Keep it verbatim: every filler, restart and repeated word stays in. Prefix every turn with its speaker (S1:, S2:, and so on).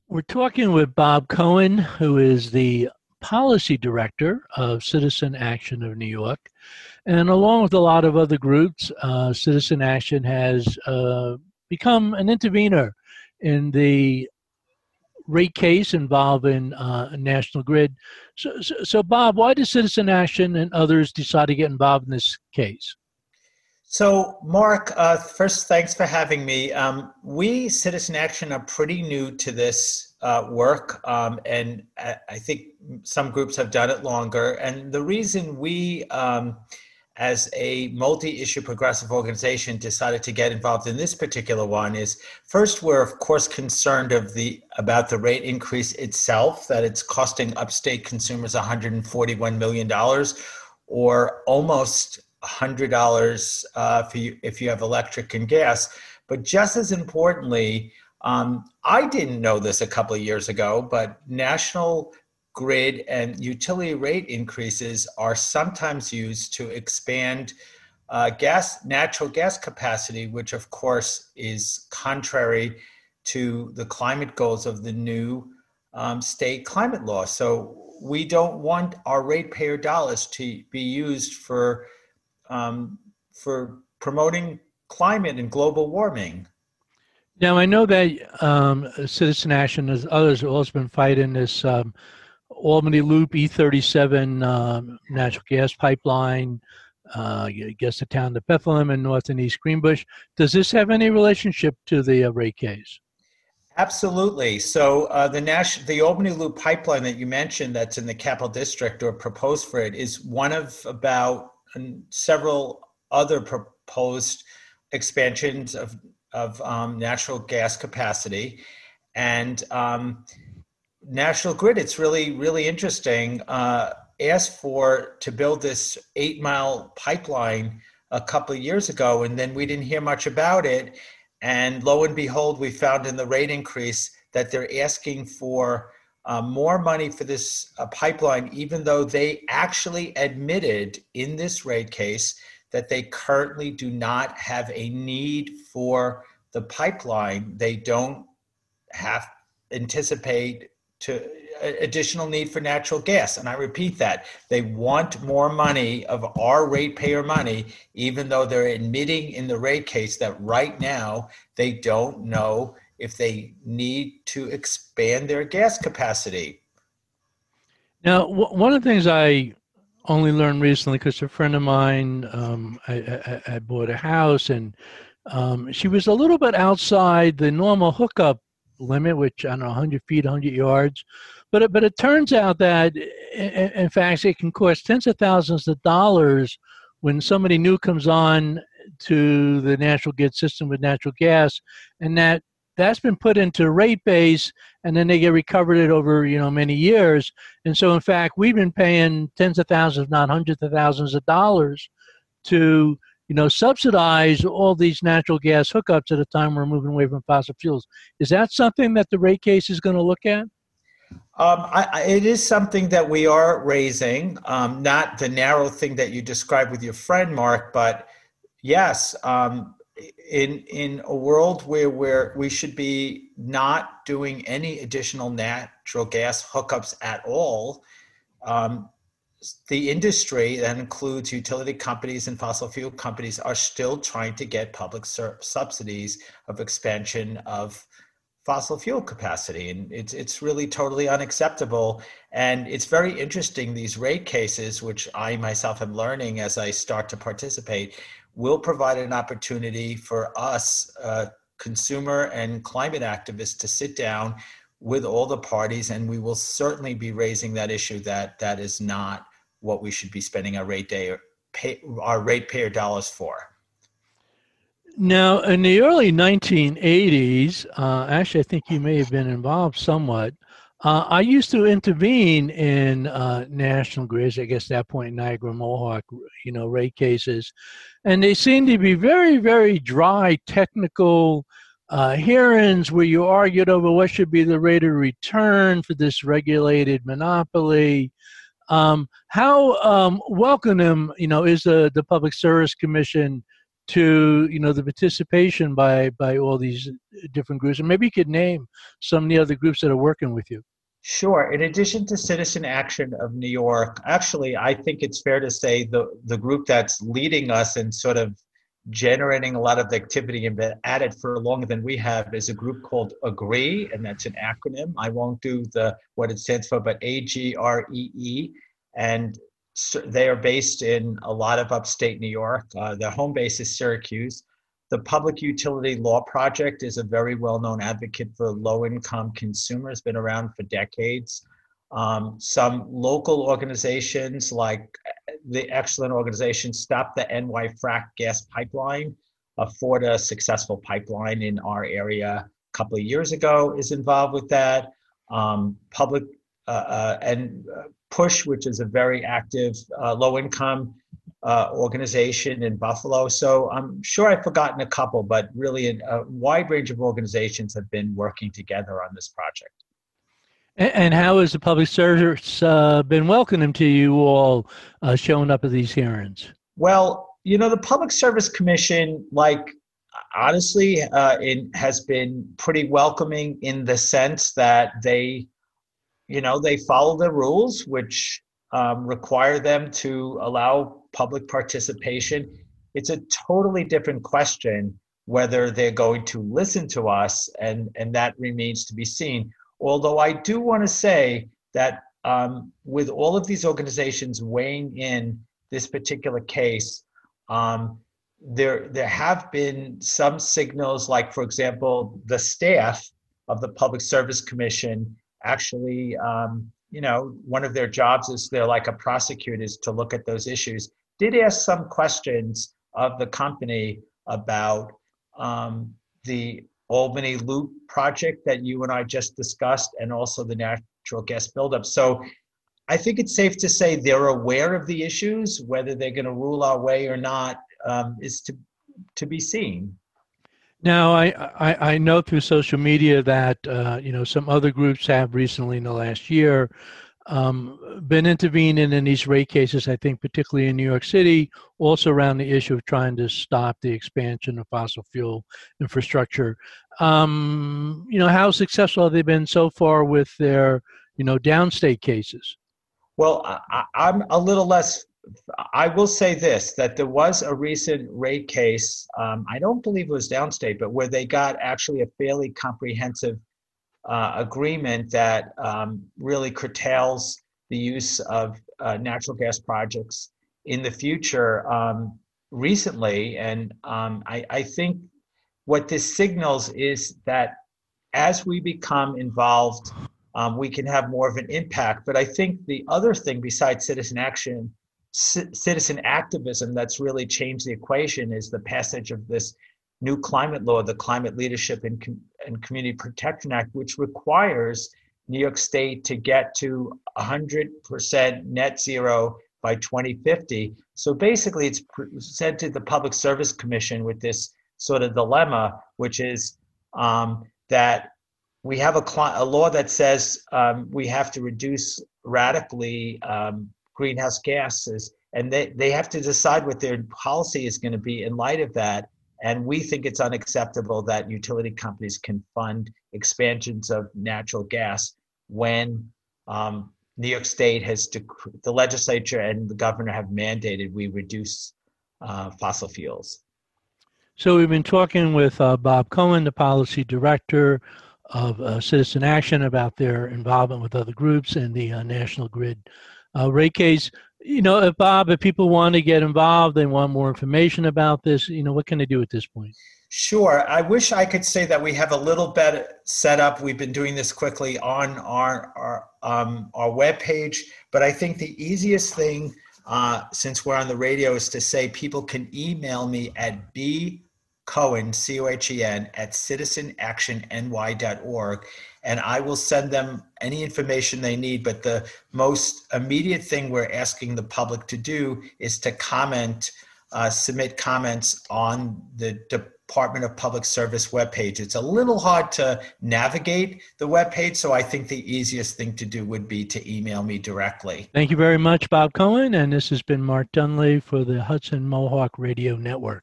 S1: We're talking with Bob Cohen, who is the policy director of Citizen Action of New York. And along with a lot of other groups, uh, Citizen Action has uh, become an intervener in the rate case involving uh, National Grid. So, so, so, Bob, why did Citizen Action and others decide to get involved in this case?
S2: So, Mark, uh, first, thanks for having me. Um, we, Citizen Action, are pretty new to this uh, work, um, and I, I think some groups have done it longer. And the reason we, um, as a multi-issue progressive organization, decided to get involved in this particular one is, first, we're of course concerned of the about the rate increase itself, that it's costing upstate consumers one hundred forty-one million dollars, or almost one hundred dollars uh, for you, if you have electric and gas. But just as importantly, um, I didn't know this a couple of years ago, but National Grid and utility rate increases are sometimes used to expand uh, gas, natural gas capacity, which of course is contrary to the climate goals of the new um, state climate law. So we don't want our ratepayer dollars to be used for Um, for promoting climate and global warming.
S1: Now, I know that um, Citizen Action, as others, have also been fighting this um, Albany Loop E thirty-seven um, natural gas pipeline, uh, I guess the town of Bethlehem and North and East Greenbush. Does this have any relationship to the uh, rate case?
S2: Absolutely. So uh, the Nash, the Albany Loop pipeline that you mentioned, that's in the Capital District or proposed for it, is one of about and several other proposed expansions of, of um, natural gas capacity. And um, National Grid, it's really, really interesting, uh, asked for to build this eight mile pipeline a couple of years ago, and then we didn't hear much about it. And lo and behold, we found in the rate increase that they're asking for Uh, more money for this uh, pipeline, even though they actually admitted in this rate case that they currently do not have a need for the pipeline. They don't have anticipate to uh, additional need for natural gas. And I repeat that they want more money of our ratepayer money, even though they're admitting in the rate case that right now they don't know if they need to expand their gas capacity.
S1: Now, w- one of the things I only learned recently, because a friend of mine, um, I, I, I bought a house, and um, she was a little bit outside the normal hookup limit, which I don't know, one hundred feet, one hundred yards. But it, but it turns out that, in, in fact, it can cost tens of thousands of dollars when somebody new comes on to the natural grid system with natural gas, and that that's been put into rate base, and then they get recovered it over, you know, many years. And so, in fact, we've been paying tens of thousands, if not hundreds of thousands of dollars to, you know, subsidize all these natural gas hookups at a time we're moving away from fossil fuels. Is that something that the rate case is going to look at?
S2: Um, I, I, it is something that we are raising, um, not the narrow thing that you described with your friend, Mark, but yes, um, in in a world where where we should be not doing any additional natural gas hookups at all, um, the industry, that includes utility companies and fossil fuel companies, are still trying to get public subsidies of expansion of fossil fuel capacity. And it's it's really totally unacceptable. And it's very interesting, these rate cases, which I myself am learning as I start to participate, will provide an opportunity for us, uh, consumer and climate activists, to sit down with all the parties, and we will certainly be raising that issue that that is not what we should be spending our rate day or pay, our ratepayer dollars for.
S1: Now, in the early nineteen eighties, uh, actually, I think you may have been involved somewhat. Uh, I used to intervene in uh, National Grid, I guess at that point, Niagara Mohawk, you know, rate cases, and they seemed to be very, very dry, technical uh, hearings where you argued over what should be the rate of return for this regulated monopoly. Um, how um, welcome, you know, is the, the Public Service Commission to, you know, the participation by by all these different groups? And maybe you could name some of the other groups that are working with you.
S2: Sure. In addition to Citizen Action of New York, actually, I think it's fair to say the, the group that's leading us and sort of generating a lot of the activity and been at it for longer than we have is a group called AGREE, and that's an acronym. I won't do the what it stands for, but A G R E E. And they are based in a lot of upstate New York. Uh, their home base is Syracuse. The Public Utility Law Project is a very well-known advocate for low-income consumers, been around for decades. Um, some local organizations like the excellent organization Stop the N Y Frack Gas Pipeline, a Forta successful pipeline in our area a couple of years ago, is involved with that. Um, public uh, uh, and PUSH, which is a very active uh, low-income Uh, organization in Buffalo. So I'm sure I've forgotten a couple, but really a, a wide range of organizations have been working together on this project.
S1: And, and how has the public service uh, been welcoming to you all uh, showing up at these hearings?
S2: Well, you know, the Public Service Commission, like, honestly, uh, it has been pretty welcoming in the sense that they, you know, they follow the rules, which um, require them to allow public participation. It's a totally different question whether they're going to listen to us, and, and that remains to be seen. Although I do want to say that um, with all of these organizations weighing in this particular case, um, there, there have been some signals, like, for example, the staff of the Public Service Commission actually, um, you know, one of their jobs is they're like a prosecutor, is to look at those issues, did ask some questions of the company about um, the Albany Loop project that you and I just discussed, and also the natural gas buildup. So I think it's safe to say they're aware of the issues. Whether they're going to rule our way or not um, is to to be seen.
S1: Now, I, I, I know through social media that uh, you know, some other groups have recently in the last year Um, been intervening in these rate cases, I think particularly in New York City, also around the issue of trying to stop the expansion of fossil fuel infrastructure. Um, you know, how successful have they been so far with their, you know, downstate cases?
S2: Well, I, I'm a little less, I will say this, that there was a recent rate case, um, I don't believe it was downstate, but where they got actually a fairly comprehensive Uh, agreement that um, really curtails the use of uh, natural gas projects in the future um, recently. And um, I, I think what this signals is that as we become involved, um, we can have more of an impact. But I think the other thing besides citizen action, c- citizen activism that's really changed the equation is the passage of this new climate law, the Climate Leadership and, Com- and Community Protection Act, which requires New York State to get to one hundred percent net zero by twenty fifty. So basically, it's presented the Public Service Commission with this sort of dilemma, which is um, that we have a, cl- a law that says um, we have to reduce radically um, greenhouse gases, and they, they have to decide what their policy is going to be in light of that. And we think it's unacceptable that utility companies can fund expansions of natural gas when um, New York State has, dec- the legislature and the governor have mandated we reduce uh, fossil fuels.
S1: So we've been talking with uh, Bob Cohen, the policy director of uh, Citizen Action, about their involvement with other groups in the uh, National Grid uh, rate case. You know, if Bob, if people want to get involved, they want more information about this, you know, what can they do at this point?
S2: Sure. I wish I could say that we have a little better set up. We've been doing this quickly on our our, um, our webpage, but I think the easiest thing, uh, since we're on the radio, is to say people can email me at b Cohen, C O H E N, at citizen action N Y dot org, and I will send them any information they need. But the most immediate thing we're asking the public to do is to comment, uh, submit comments on the Department of Public Service webpage. It's a little hard to navigate the webpage, so I think the easiest thing to do would be to email me directly.
S1: Thank you very much, Bob Cohen, and this has been Mark Dunlea for the Hudson Mohawk Radio Network.